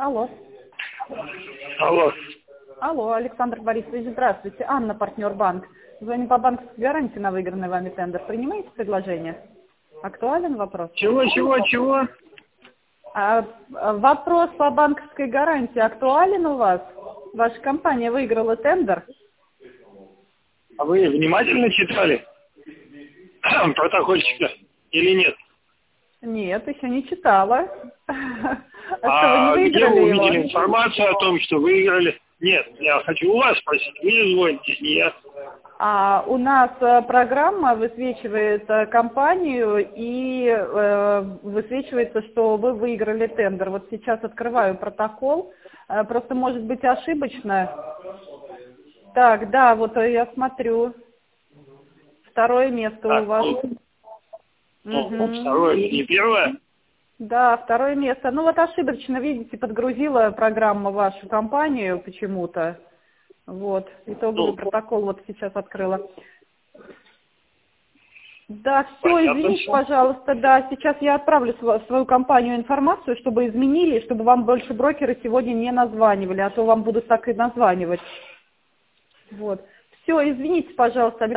Алло. Алло. Алло, Александр Борисович, здравствуйте. Анна, партнер банк. Звоним по банковской гарантии на выигранный вами тендер. Принимаете предложение? Актуален вопрос? Чего? Вопрос по банковской гарантии актуален у вас? Ваша компания выиграла тендер? А вы внимательно читали протокольчика или нет? Нет, еще не читала. А Что, вы не где вы выиграли увидели его? информацию о том, что выиграли? Нет, я хочу у вас спросить. Вы не звоните, не я. У нас программа высвечивает компанию и высвечивается, что вы выиграли тендер. Вот сейчас открываю протокол. Просто может быть ошибочно. Так, да, вот я смотрю. Второе место у Так, вас. второе, не первое? Да, второе место. Ну вот ошибочно, видите, подгрузила программа вашу компанию почему-то. Вот, итоговый протокол вот сейчас открыла. Да, все, Понятно извините, всё. пожалуйста, да, сейчас я отправлю в свою компанию информацию, чтобы изменили, чтобы вам больше брокеры сегодня не названивали, а то вам будут так и названивать. Вот. Все, извините, пожалуйста.